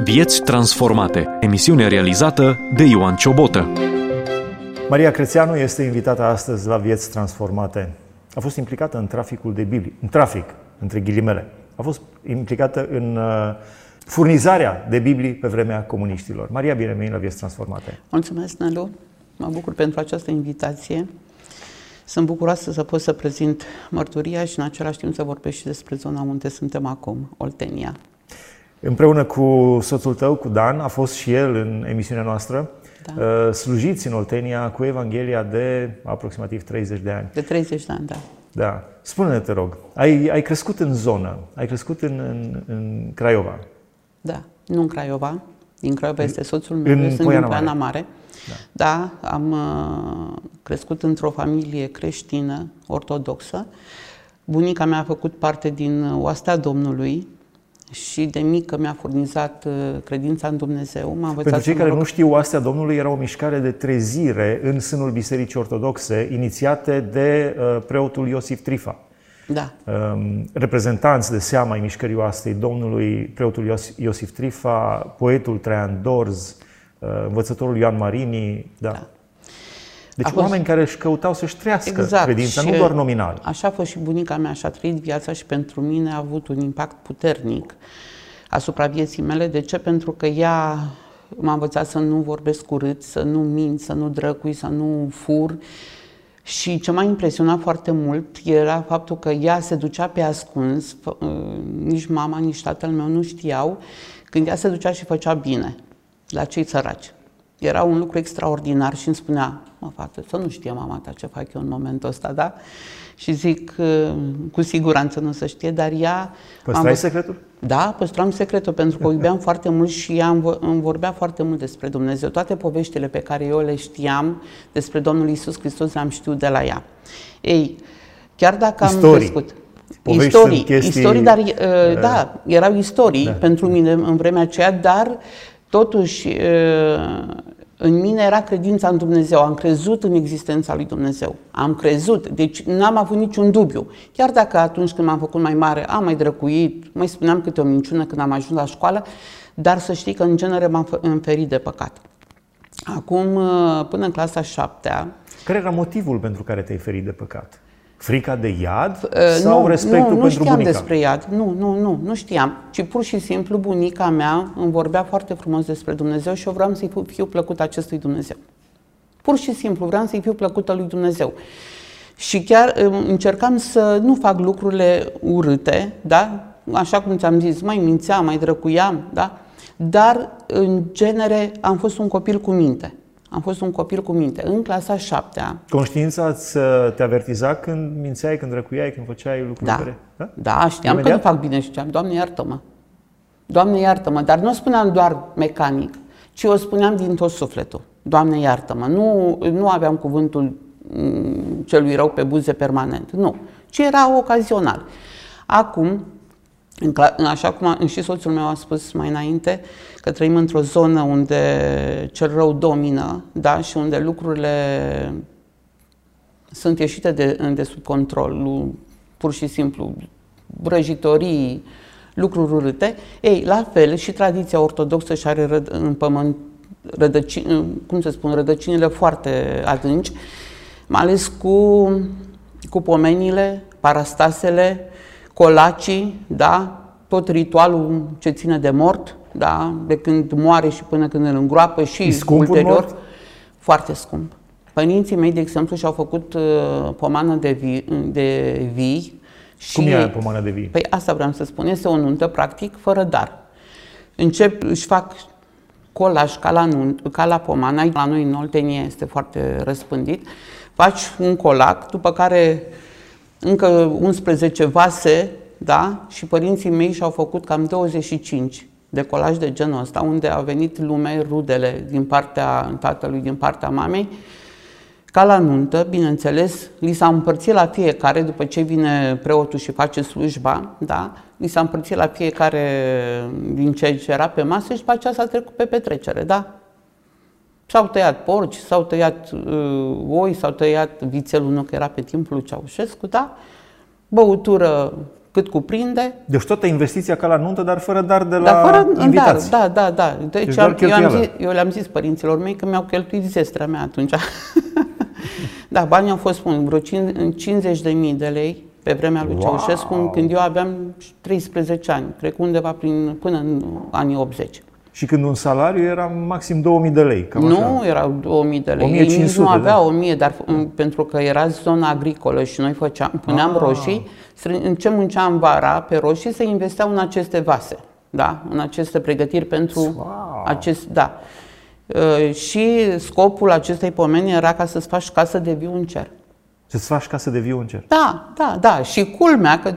Vieți transformate. Emisiune realizată de Ioan Ciobotă. Maria Crețeanu este invitată astăzi la Vieți transformate. A fost implicată în traficul de Biblii, în trafic, între ghilimele. A fost implicată în furnizarea de Biblii pe vremea comuniștilor. Maria, bine venit la Vieți transformate. Mulțumesc, Nelu. Mă bucur pentru această invitație. Sunt bucuroasă să pot să prezint mărturia și în același timp să vorbesc și despre zona unde suntem acum, Oltenia. Împreună cu soțul tău, cu Dan, a fost și el în emisiunea noastră. Da. Slujiți în Oltenia cu Evanghelia de aproximativ 30 de ani. De 30 de ani, da. Da. Spune-ne, te rog, ai crescut în zonă, ai crescut în Craiova. Da, nu în Craiova. Din Craiova este soțul meu, eu sunt din Poiana Mare. Da, am crescut într-o familie creștină, ortodoxă. Bunica mea a făcut parte din oastea Domnului și de mică mi-a furnizat credința în Dumnezeu. Pentru cei care nu știu, oastea Domnului era o mișcare de trezire în sânul Bisericii Ortodoxe, inițiate de preotul Iosif Trifa. Da. Reprezentanți de seama ai mișcării oastei Domnului, preotul Iosif Trifa, poetul Traian Dorz, învățătorul Ioan Marini, da. Deci oameni care își căutau să-și trăiască credința, nu doar nominal. Așa a fost și bunica mea, și-a trăit viața și pentru mine a avut un impact puternic asupra vieții mele. De ce? Pentru că ea m-a învățat să nu vorbesc urât, să nu mint, să nu drăcui, să nu fur. Și ce m-a impresionat foarte mult era faptul că ea se ducea pe ascuns, nici mama, nici tatăl meu nu știau, când ea se ducea și făcea bine la cei săraci. Era un lucru extraordinar și îmi spunea: mă, fată, să nu știe mama ta ce fac eu în momentul ăsta, da? Și zic, cu siguranță nu se știe, dar ea... Păstrai secretul? Da, păstram secretul, pentru că o iubeam foarte mult și ea îmi vorbea foarte mult despre Dumnezeu. Toate poveștile pe care eu le știam despre Domnul Iisus Hristos le-am știut de la ea. Ei, chiar dacă am crescut... Istorii, dar da, erau istorii pentru mine în vremea aceea, dar totuși în mine era credința în Dumnezeu. Am crezut în existența lui Dumnezeu. Am crezut. Deci n-am avut niciun dubiu. Chiar dacă atunci când m-am făcut mai mare am mai drăcuit, mai spuneam câte o minciună când am ajuns la școală, dar să știi că în genere m-am înferit de păcat. Acum, până în clasa 7-a... Care era motivul pentru care te-ai ferit de păcat? Frica de iad sau respectul pentru bunica? Nu știam despre iad. Nu știam. Ci pur și simplu bunica mea îmi vorbea foarte frumos despre Dumnezeu și eu vreau să-i fiu plăcută acestui Dumnezeu. Pur și simplu vreau să-i fiu plăcută lui Dumnezeu. Și chiar încercam să nu fac lucrurile urâte, da? Așa cum ți-am zis, mai mințeam, mai drăcuiam, da? Dar în genere am fost un copil cu minte. Am fost un copil cu minte. În clasa 7-a... Conștiința te avertiza când mințeai, când răcuiai, când făceai lucruri care... Da? Da, știam că nu fac bine și știam, Doamne iartă-mă. Doamne iartă-mă, dar nu o spuneam doar mecanic, ci o spuneam din tot sufletul. Doamne iartă-mă. Nu aveam cuvântul celui rău pe buze permanent, nu. Ci era ocazional. Acum, așa cum și soțul meu a spus mai înainte, că trăim într-o zonă unde cel rău domină, da? Și unde lucrurile sunt ieșite de sub control, cum și simplu vrăjitorii, lucruri urâte. Ei, la fel și tradiția ortodoxă și are rădăcinile foarte adânci, mai ales cu pomenile, parastasele, colacii, da? Tot ritualul ce ține de mort, da? De când moare și până când îl îngroapă și ulterior. Mort? Foarte scump. Părinții mei, de exemplu, și-au făcut pomană de vii. Cum e pomană de vii? Păi asta vreau să spun. Este o nuntă, practic, fără dar. Își fac colaj ca la pomană. La noi în Oltenia este foarte răspândit. Faci un colac, după care încă 11 vase, da? Și părinții mei și-au făcut cam 25 de colaj de genul ăsta, unde a venit lume, rudele din partea tatălui, din partea mamei, ca la nuntă, bineînțeles, li s-a împărțit la fiecare, după ce vine preotul și face slujba, da? Li s-a împărțit la fiecare din ce era pe masă și după aceea s-a trecut pe petrecere, da? S-au tăiat porci, s-au tăiat oi, s-au tăiat vițelul, nu că era pe timpul lui Ceaușescu, da? Băutură cât cuprinde. Deci toată investiția ca la nuntă, dar fără dar de la invitați. Da. Deci eu le-am zis părinților mei că mi-au cheltuit zestrea mea atunci. Da, banii au fost vreo 50.000 de lei pe vremea lui Ceaușescu, când eu aveam 13 ani, cred că undeva până în anii 80. Și când un salariu era maxim 2000 de lei, cam așa. Nu erau 2000 de lei, 1500, ei nici nu aveau 1000, dar pentru că era zona agricolă și noi puneam roșii, în ce munceam vara pe roșii se investeau în aceste vase, da? În aceste pregătiri pentru da. Și scopul acestei pomeni era ca să-ți faci casă de viu în cer. Să-ți faci casă de viu în cer. Da. Și culmea că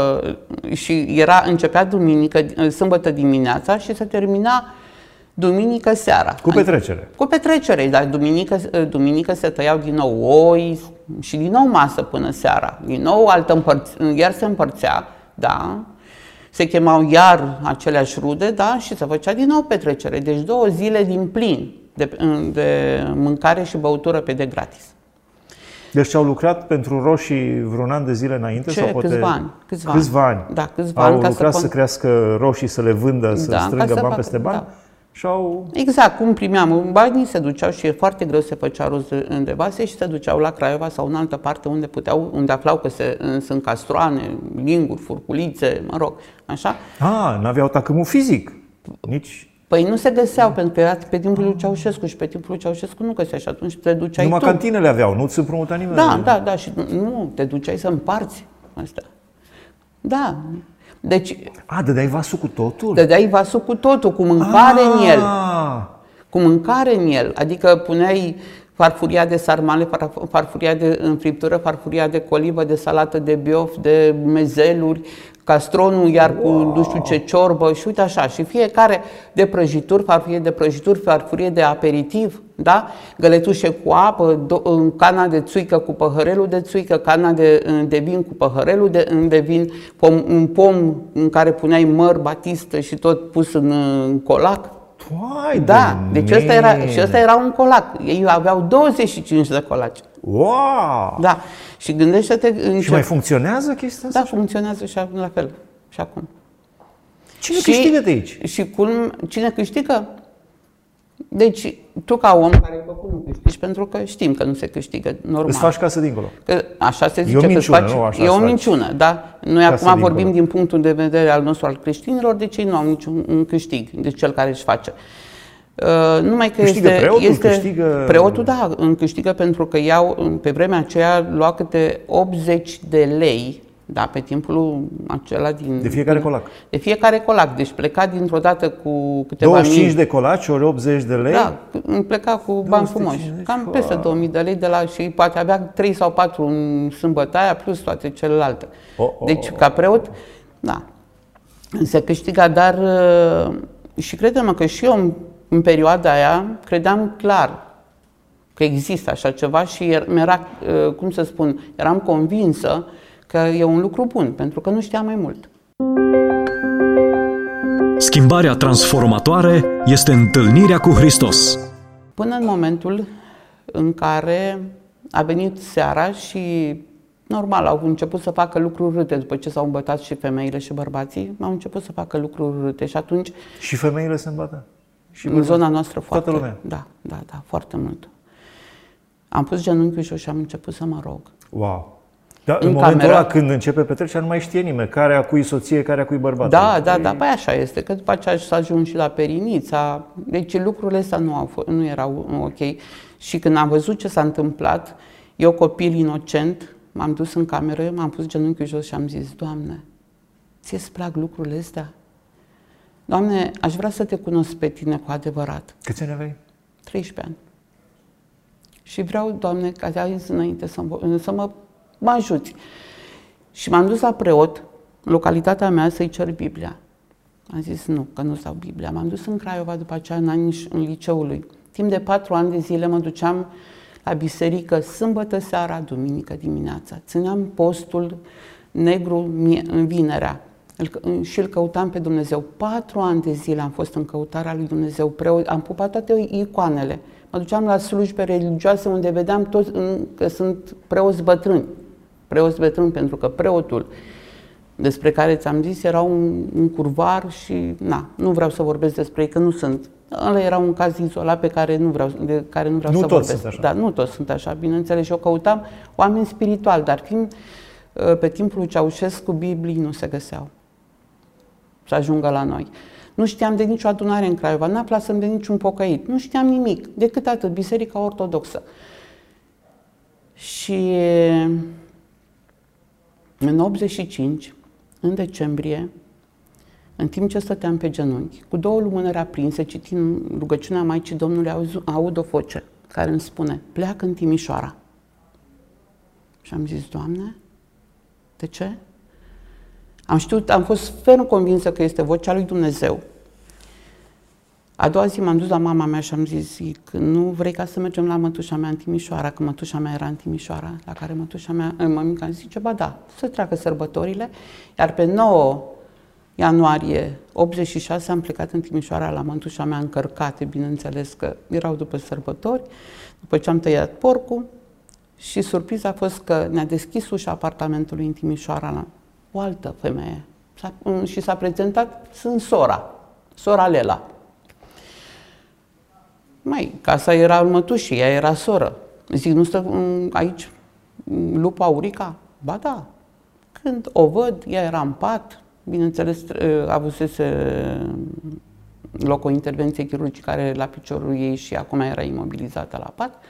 începea sâmbătă dimineața și se termina duminică seara. Cu petrecere. Cu petrecere, dar duminică se tăiau din nou oi și din nou masă până seara. Din nou iar se împărțea, da. Se chemau iar aceleași rude, da, și se făcea din nou petrecere. Deci 2 zile din plin de mâncare și băutură pe de gratis. Deci au lucrat pentru roșii vreun an de zile înainte? Sau poate... Câțiva ani. Da, câțiva ani. Au lucrat să crească roșii, să le vândă, să strângă bani peste bani? Da. Exact, cum primeam banii, se duceau și e foarte greu să făcea rost de vase și se duceau la Craiova sau în altă parte unde aflau că sunt castroane, linguri, furculițe, mă rog, așa. N-aveau tacâmul fizic, nici... Păi nu se găseau, pentru că era pe timpul lui Ceaușescu și pe timpul lui Ceaușescu nu găsea și atunci te duceai Numai cantinele aveau, nu ți împrumuta nimeni. Da, și nu, te duceai să împarți astea. Da. Deci, dădeai vasul cu totul? Dădeai vasul cu totul, cu mâncare în el. Cu mâncare în el. Adică puneai farfuria de sarmale, farfuria de înfriptură, farfuria de colivă, de salată de biof, de mezeluri, castronul iar cu nu știu ce ciorbă și uite așa. Și fiecare de prăjituri, farfurie de aperitiv, da? Găletușe cu apă, cana de țuică cu păhărelul de țuică, cana de vin cu păhărelul de vin, un pom în care puneai măr, batistă și tot pus în colac. Deci ăsta era un colac. Ei aveau 25 de colaci. Wow! Da. Și gândește-te... Și mai funcționează chestia asta? Da, funcționează și la fel. Și acum. Cine câștigă de aici? Și cine câștigă? Deci, tu ca om care ai făcut, nu câștigi, pentru că știm că nu se câștigă normal. Îți faci casă dincolo. Că așa se zice, e o minciună, nu așa. E o minciună, da? Noi acum vorbim din punctul de vedere al nostru, al creștinilor, deci ei nu au niciun câștig, deci cel care își face. Numai că preotul, da, câștigă pentru că pe vremea aceea lua câte 80 de lei, da, pe timpul acela de fiecare colac. De fiecare colac, deci pleca dintr-o dată cu câteva 25 de colaci, ori 80 de lei? Da, pleca cu bani frumoși, cam peste 2000 de lei și poate avea 3 sau 4 în sâmbătă aia, plus toate celelalte. Deci, ca preot, da, se câștiga, dar și crede-mă că și eu în perioada aia credeam clar că există așa ceva și eram convinsă că e un lucru bun, pentru că nu știam mai mult. Schimbarea transformatoare este întâlnirea cu Hristos. Până în momentul în care a venit seara și, normal, au început să facă lucruri râte. După ce s-au îmbătat și femeile și bărbații, au început să facă lucruri râte și atunci... Și femeile se îmbată? Și în zona noastră foarte. Toată lumea? Da, foarte mult. Am pus genunchiul jos și am început să mă rog. Wow! Da, în momentul ăla când începe petrecerea, nu mai știe nimeni care a cui soție, care a cui bărbat. Da, păi așa este, că după aceea s-a ajuns și la perinița, deci lucrurile astea nu erau ok. Și când am văzut ce s-a întâmplat, eu, copil inocent, m-am dus în cameră, m-am pus genunchiul jos și am zis: Doamne, ție-ți plac lucrurile astea? Doamne, aș vrea să te cunosc pe tine cu adevărat. Câți ani aveai? 13 ani. Și vreau, Doamne, ca de azi înainte să mă ajuți. Și m-am dus la preot, în localitatea mea, să-i cer Biblia. Am zis nu, că nu-ți dau Biblia. M-am dus în Craiova după aceea în liceului. Timp de 4 ani de zile mă duceam la biserică sâmbătă seara, duminică dimineața. Țineam postul negru în vinerea. Și îl căutam pe Dumnezeu. 4 ani de zile am fost în căutarea lui Dumnezeu. Am pupat toate icoanele. Mă duceam la slujbe religioase unde vedeam toți că sunt preoți bătrâni. Preoți bătrâni, pentru că preotul despre care ți-am zis, era un curvar și nu vreau să vorbesc despre ei, că nu sunt. Ăla era un caz izolat de care nu vreau să vorbesc. Sunt așa. Da, nu toți sunt așa, bineînțeles. Și eu căutam oameni spirituali, dar pe timpul lui Ceaușescu, Biblii nu se găseau să ajungă la noi. Nu știam de nicio adunare în Craiova, n-aflasem de niciun pocăit, nu știam nimic, decât atât, Biserica Ortodoxă. Și în 85, în decembrie, în timp ce stăteam pe genunchi, cu 2 lumânări aprinse, citind rugăciunea Maicii Domnului, aud o voce care îmi spune: pleacă în Timișoara. Și am zis: Doamne, de ce? Am fost ferm convinsă că este vocea lui Dumnezeu. A doua zi m-am dus la mama mea și am zis: nu vrei ca să mergem la mătușa mea în Timișoara, că mătușa mea era în Timișoara, la care mămica zice: ba da, să treacă sărbătorile. Iar pe 9 ianuarie 86 am plecat în Timișoara la mătușa mea încărcate, bineînțeles că erau după sărbători, după ce am tăiat porcul, și surpriza a fost că ne-a deschis ușa apartamentului în Timișoara la o altă femeie și s-a prezentat: sunt sora Lela. Casa era al mătușii, ea era soră. Zic: nu stă aici lupa Aurica? Ba da. Când o văd, ea era în pat, bineînțeles, avusese loc o intervenție chirurgicală la piciorul ei și acum era imobilizată la pat.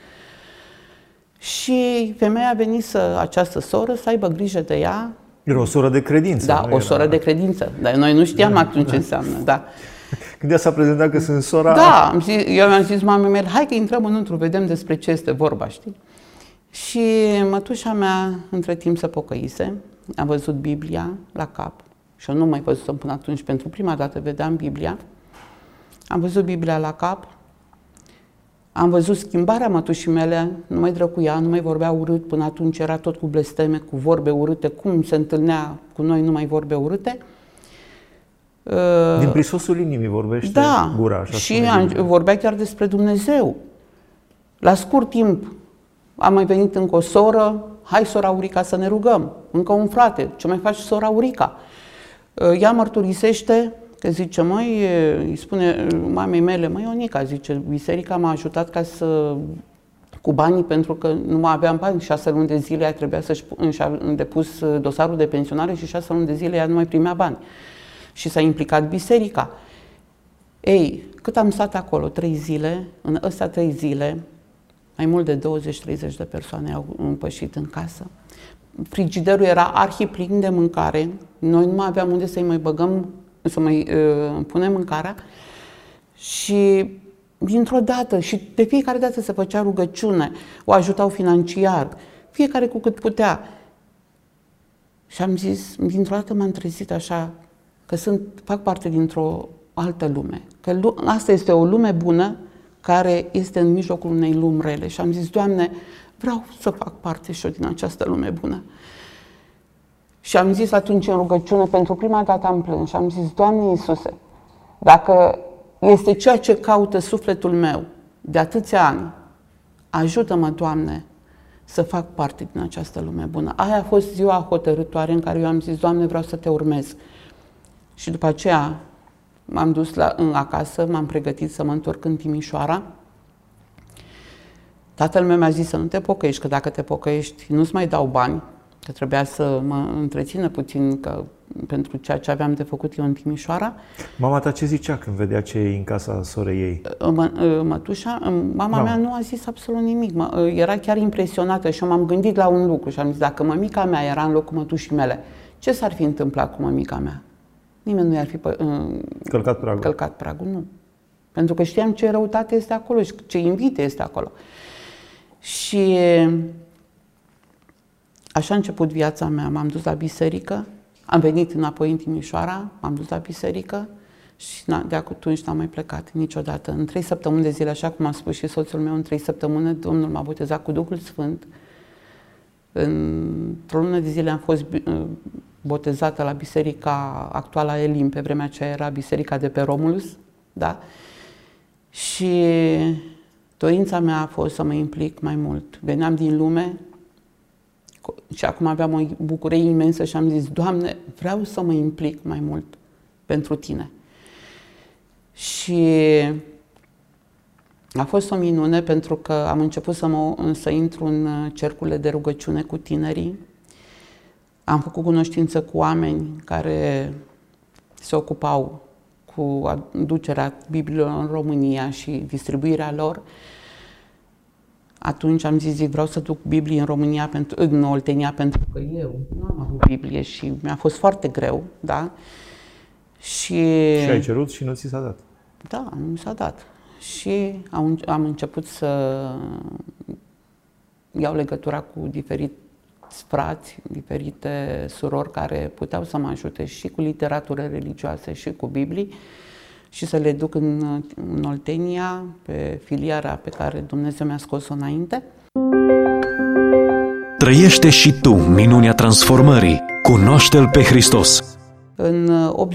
Și femeia a venit această soră să aibă grijă de ea. Era o soră de credință. Da, o soră de credință. Dar noi nu știam atunci ce înseamnă. Da. Când ea s-a prezentat că sunt sora... Da, eu mi-am zis mamei mele: hai că intrăm înăuntru, vedem despre ce este vorba, știi? Și mătușa mea, între timp, se pocăise, a văzut Biblia la cap. Și eu nu mai văzusem până atunci, pentru prima dată vedeam Biblia. Am văzut Biblia la cap, am văzut schimbarea mătușii mele, nu mai drăcuia, nu mai vorbea urât, până atunci era tot cu blesteme, cu vorbe urâte, cum se întâlnea cu noi, numai vorbe urâte. Din prisosul inimii vorbește gura. Așa și vorbea chiar despre Dumnezeu. La scurt timp a mai venit încă o soră: hai, sora Aurica, să ne rugăm. Încă un frate: ce mai faci, sora Aurica? Ea mărturisește că zice: îi spune mamei mele: Ionica, zice, biserica m-a ajutat cu banii, pentru că nu mai aveam bani. 6 luni de zile ea trebuia și-a depus dosarul de pensionare și 6 luni de zile ea nu mai primea bani. Și s-a implicat biserica. Ei, cât am stat acolo, 3 zile, în astea 3 zile, mai mult de 20-30 de persoane au împășit în casă. Frigiderul era arhiplin de mâncare, noi nu mai aveam unde să-i mai băgăm, să mai punem mâncarea. Și dintr-o dată, și de fiecare dată se făcea rugăciune, o ajutau financiar, fiecare cu cât putea. Și am zis, dintr-o dată m-am trezit așa, că fac parte dintr-o altă lume. Că asta este o lume bună care este în mijlocul unei lumi rele. Și am zis: Doamne, vreau să fac parte și eu din această lume bună. Și am zis atunci în rugăciune, pentru prima dată am plâns și am zis: Doamne Iisuse, dacă este ceea ce caută sufletul meu de atâția ani, ajută-mă, Doamne, să fac parte din această lume bună. Aia a fost ziua hotărâtoare în care eu am zis: Doamne, vreau să te urmez. Și după aceea m-am dus acasă, m-am pregătit să mă întorc în Timișoara. Tatăl meu mi-a zis să nu te pocăiești, că dacă te pocăiești nu-ți mai dau bani, că trebuia să mă întrețină puțin pentru ceea ce aveam de făcut eu în Timișoara. Mama ta ce zicea când vedea ce e în casa sorei ei? Mama mea nu a zis absolut nimic. Era chiar impresionată și eu m-am gândit la un lucru și am zis: dacă mămica mea era în locul mătușii mele, ce s-ar fi întâmplat cu mămica mea? Nimeni nu i-ar fi călcat pragul, nu. Pentru că știam ce răutate este acolo și ce invite este acolo. Și așa a început viața mea. M-am dus la biserică, am venit înapoi în Timișoara, m-am dus la biserică și de atunci n-am mai plecat niciodată. În 3 săptămâni de zile, așa cum a spus și soțul meu, în 3 săptămâni Domnul m-a botezat cu Duhul Sfânt. Într-o lună de zile am fost botezată la biserica actuală a Elim, pe vremea aceea era biserica de pe Romulus, da? Și dorința mea a fost să mă implic mai mult. Veneam din lume Și acum aveam o bucurie imensă și am zis, Doamne, vreau să mă implic mai mult pentru Tine. Și a fost o minune pentru că am început să intru în cercurile de rugăciune cu tinerii. Am făcut cunoștință cu oameni care se ocupau cu aducerea Bibliilor în România și distribuirea lor. Atunci am zis, vreau să duc Biblii în România, în Oltenia, pentru că eu nu am avut Biblie și mi-a fost foarte greu, da? Și ai cerut și nu ți s-a dat. Da, nu mi s-a dat. Și am început să iau legătura cu diferiți frați, diferite surori care puteau să mă ajute și cu literatură religioasă și cu Biblii și să le duc în Oltenia, pe filiera pe care Dumnezeu mi-a scos-o înainte. Trăiește și tu minunea transformării. Cunoaște-L pe Hristos. În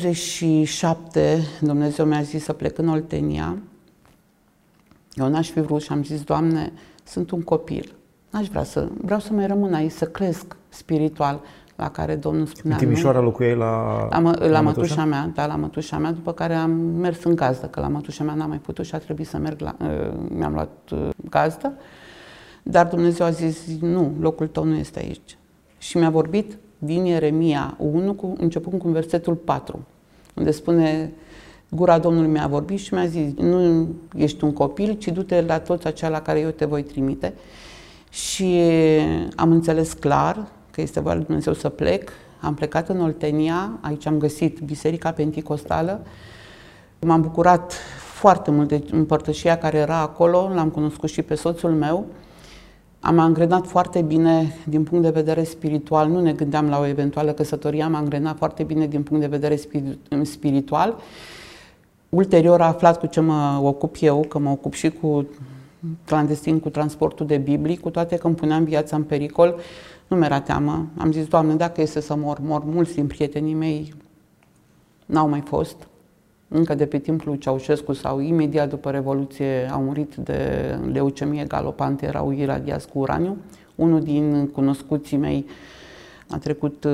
87 Dumnezeu mi-a zis să plec în Oltenia. Eu n-aș fi vrut și am zis, Doamne, sunt un copil. Vreau să mai rămân aici, să cresc spiritual, la care Domnul spunea. În Timișoara locuiai la mătușa mea, da, la mătușa mea, după care am mers în gazdă, că la mătușa mea n-am mai putut și a trebuit să merg mi-am luat gazdă, dar Dumnezeu a zis, nu, locul tău nu este aici. Și mi-a vorbit din Ieremia 1, începând cu versetul 4, unde spune, gura Domnului mi-a vorbit și mi-a zis, nu ești un copil, ci du-te la toți aceia la care eu te voi trimite. Și am înțeles clar că este voia lui Dumnezeu să plec. Am plecat în Oltenia, aici am găsit Biserica Penticostală. M-am bucurat foarte mult de împărtășia care era acolo, l-am cunoscut și pe soțul meu. Am angrenat foarte bine din punct de vedere spiritual, nu ne gândeam la o eventuală căsătorie, am angrenat foarte bine din punct de vedere spiritual. Ulterior a aflat cu ce mă ocup eu, că mă ocup și cu clandestin cu transportul de Biblii, cu toate că îmi puneam viața în pericol, nu mi-era teamă. Am zis, Doamne, dacă este să mor, mulți din prietenii mei n-au mai fost. Încă de pe timpul lui Ceaușescu sau imediat după Revoluție au murit de leucemie galopante, erau iradiați cu uraniu. Unul din cunoscuții mei a trecut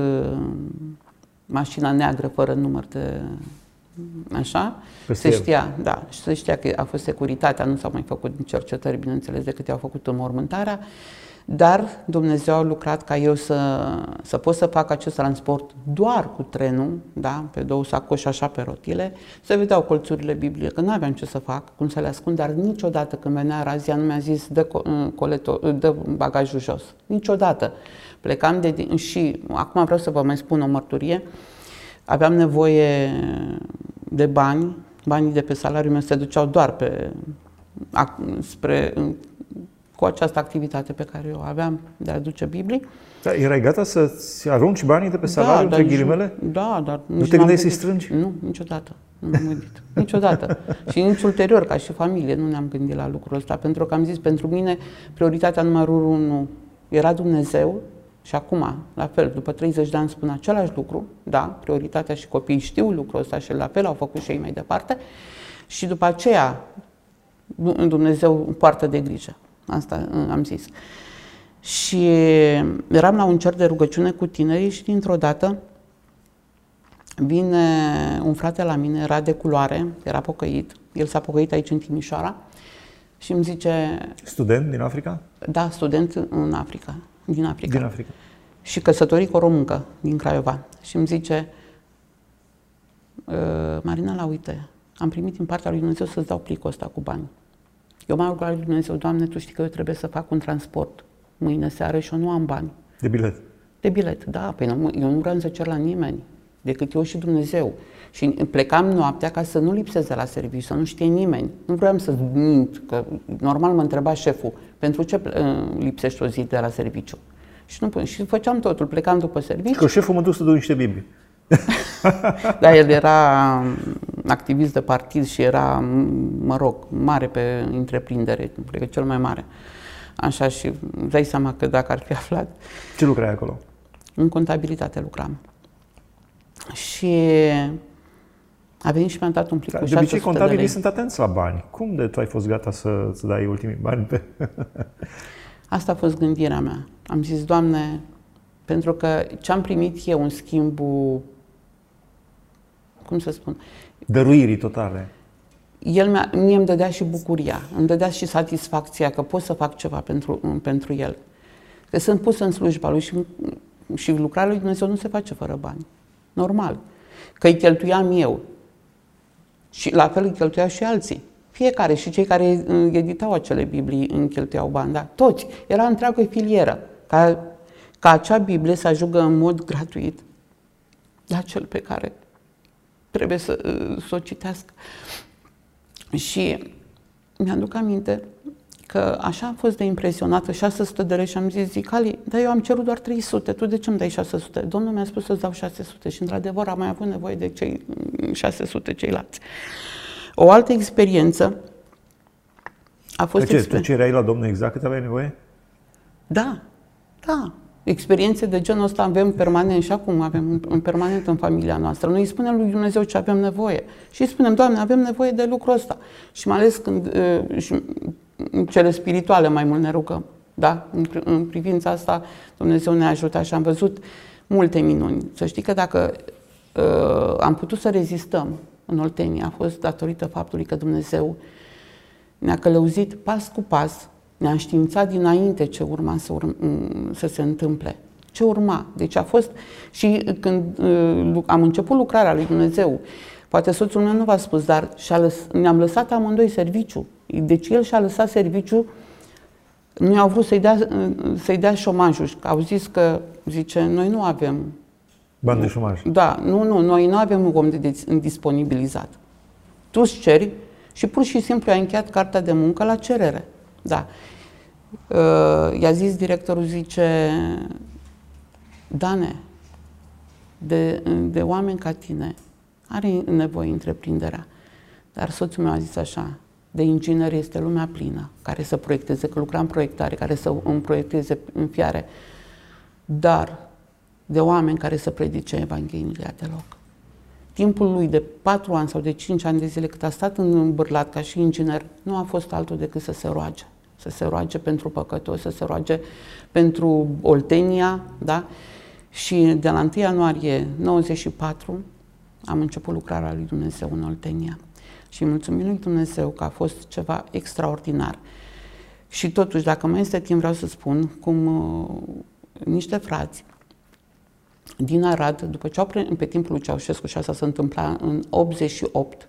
mașina neagră fără număr de... Așa, se știa, da, și se știa că a fost securitatea, nu s-au mai făcut cercetări, bineînțeles, decât i-au făcut înmormântarea, dar Dumnezeu a lucrat ca eu să pot să fac acest transport doar cu trenul, da, pe 2 sacoși așa pe rotile, să vedeau colțurile Bibliei, că nu aveam ce să fac, cum să le ascund, dar niciodată când venea razia nu mi-a zis dă bagajul jos, niciodată. Plecam și acum vreau să vă mai spun o mărturie. Aveam nevoie de banii de pe salariul meu se duceau doar cu această activitate pe care eu aveam de a aduce Biblii. Da, erai gata să-ți arunci banii de pe salariu, între ghilimele? Da, dar... Nu te gândeai să-i strângi? Nu, niciodată. Nu m-am gândit. Niciodată. Și nici ulterior, ca și familie, nu ne-am gândit la lucrul ăsta. Pentru că am zis, pentru mine, prioritatea numărul 1 era Dumnezeu. Și acum, la fel, după 30 de ani spun același lucru, da, prioritatea și copiii știu lucrul ăsta și la fel au făcut și ei mai departe. Și după aceea, Dumnezeu poartă de grijă. Asta am zis. Și eram la un cer de rugăciune cu tinerii și dintr-o dată vine un frate la mine, era de culoare, era pocăit, el s-a pocăit aici în Timișoara și îmi zice... Student din Africa? Da, student în Africa. Din Africa. Din Africa. Și căsătorit cu o româncă din Craiova. Și îmi zice, Marinela, uite, am primit din partea lui Dumnezeu să-ți dau plicul ăsta cu bani. Eu m-am rugat lui Dumnezeu, Doamne, Tu știi că eu trebuie să fac un transport mâine seară și eu nu am bani. De bilet? De bilet, da. Păi eu nu vreau să cer la nimeni, decât eu și Dumnezeu. Și plecam noaptea ca să nu lipsesc de la serviciu, să nu știe nimeni. Nu vreau să mint, că normal mă întreba șeful, pentru ce lipsești o zi de la serviciu? Și făceam totul, plecam după serviciu. Că șeful mă duc să duc niște Biblii. Da, el era activist de partid și era, mă rog, mare pe întreprindere, cred că cel mai mare. Așa, și îți dai seama că dacă ar fi aflat... Ce lucrai acolo? În contabilitate lucram. Și a venit și mi-a dat un plic cu 600 de lei. De obicei, contabilii sunt atenți la bani. Cum de tu ai fost gata să dai ultimii bani pe... Asta a fost gândirea mea. Am zis, Doamne, Pentru că ce am primit eu în schimbul, cum să spun, Dăruirii totale. mie îmi dădea și bucuria, îmi dădea și satisfacția că pot să fac ceva pentru el. Că sunt pus în slujba lui și lucrarea lui Dumnezeu nu se face fără bani. Normal. Că îi cheltuiam eu. Și la fel îi cheltuiau și alții. Fiecare, și cei care editau acele Biblii îmi cheltuiau bani, da? Toți. Era întreagă filieră. Ca acea Biblie să ajungă în mod gratuit la cel pe care trebuie să o citească. Și mi-aduc aminte că așa am fost de impresionată, 600 de lei, și am zis, Zicali, dar eu am cerut doar 300, tu de ce îmi dai 600? Domnul mi-a spus să-ți dau 600 și într-adevăr am mai avut nevoie de cei 600 ceilalți. O altă experiență a fost... Tu cereai la Domnul exact cât aveai nevoie? Da. Experiențe de genul ăsta avem permanent și acum avem în permanent în familia noastră. Noi îi spunem lui Dumnezeu ce avem nevoie și îi spunem, Doamne, avem nevoie de lucrul ăsta. Și mai ales când în cele spirituale mai mult ne rugăm. Da? În privința asta Dumnezeu ne-a ajutat și am văzut multe minuni. Să știi că dacă am putut să rezistăm în Oltenia, a fost datorită faptului că Dumnezeu ne-a călăuzit pas cu pas, ne-a înștiințat dinainte ce urma să se întâmple. Ce urma? Deci a fost și când am început lucrarea lui Dumnezeu, poate soțul meu nu v-a spus, dar ne-am lăsat amândoi serviciu. Deci el și-a lăsat serviciu, nu au vrut să-i dea șomajul. Au zis că, zice, noi nu avem... Bani de șomaj. Da, noi nu avem un om disponibilizat. Tu îți ceri și pur și simplu ai încheiat cartea de muncă la cerere. Da. I-a zis directorul, zice, Dane, de oameni ca tine are nevoie întreprinderea. Dar soțul meu a zis așa, de ingineri este lumea plină, care să proiecteze, că lucra în proiectare, care să îmi proiecteze în fiare, dar de oameni care să predice Evanghelia deloc. Timpul lui de 4 ani sau de 5 ani de zile cât a stat îmbârlat ca și inginer, nu a fost altul decât să se roage. Să se roage pentru păcătoși, să se roage pentru Oltenia, da? Și de la 1 ianuarie 94 am început lucrarea lui Dumnezeu în Oltenia. Și mulțumim lui Dumnezeu că a fost ceva extraordinar. Și totuși, dacă mai este timp, vreau să spun cum niște frați din Arad, după ce pe timpul lui Ceaușescu, și asta se întâmpla în 88,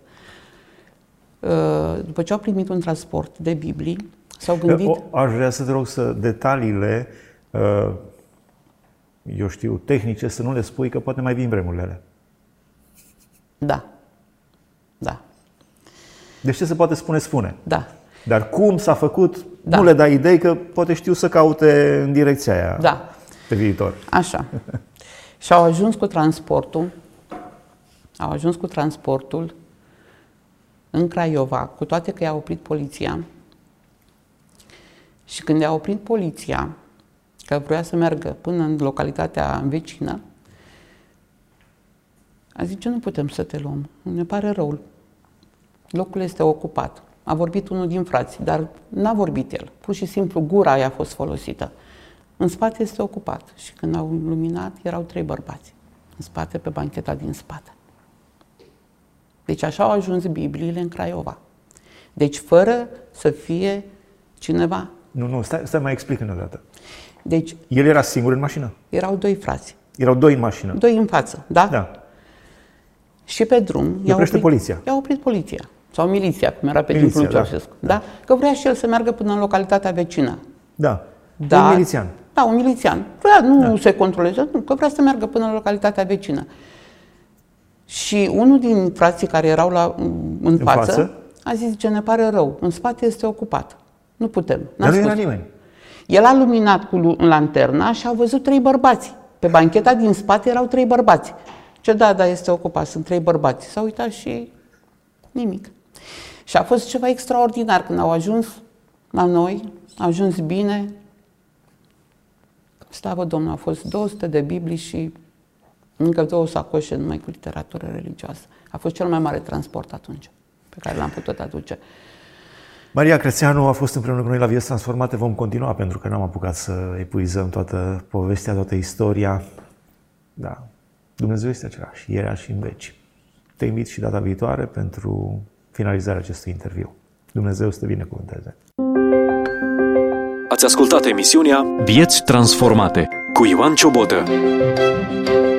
după ce au primit un transport de Biblii, s-au gândit... Aș vrea să te rog să detaliile, eu știu, tehnice, să nu le spui, că poate mai vin vremurile alea. Da. Deci ce se poate spune, spune. Da. Dar cum s-a făcut, Da. nu le dai idei, că poate știu să caute în direcția aia pe viitor. Așa. Și au ajuns cu transportul în Craiova, cu toate că i-a oprit poliția. Și când i-a oprit poliția, că vrea să meargă până în localitatea vecină, a zis, nu putem să te luăm, ne pare rău, locul este ocupat. A vorbit unul din frați, dar n-a vorbit el, pur și simplu gura aia a fost folosită. În spate este ocupat și când au luminat erau 3 bărbați în spate, pe bancheta din spate. Deci așa au ajuns Bibliile în Craiova. Deci fără să fie cineva... Nu, stai mai explică-ne o dată. Deci, el era singur în mașină? Erau 2 frați. Erau 2 în mașină? 2 în față, da? Da. Și pe drum poliția. I-a oprit poliția. Sau miliția, cum era pe timpul lui Ceaușescu. Da. Că vrea și el să meargă până în localitatea vecină. Da. Da. Un milițian. Da, un milițian. Nu se controlează, că vrea să meargă până în localitatea vecină. Și unul din frații care erau în față a zis, ce ne pare rău, în spate este ocupat. Nu putem. Dar nu era nimeni. El a luminat cu lanterna și a văzut 3 bărbați. Pe bancheta din spate erau 3 bărbați. Ce da, este ocupat, sunt 3 bărbați. S-a uitat și nimic. Și a fost ceva extraordinar când au ajuns la noi, au ajuns bine. Slavă Domnului, au fost 200 de Biblii și încă 2 sacoșe numai cu literatură religioasă. A fost cel mai mare transport atunci pe care l-am putut aduce. Maria Crețeanu a fost împreună cu noi la Vieți Transformate. Vom continua pentru că n-am apucat să epuizăm toată povestea, toată istoria. Da, Dumnezeu este același, ieri și în veci. Te invit și data viitoare pentru finalizarea acestui interviu. Dumnezeu să te binecuvânteze. Ați ascultat emisiunea Vieți Transformate cu Ioan Ciobotă.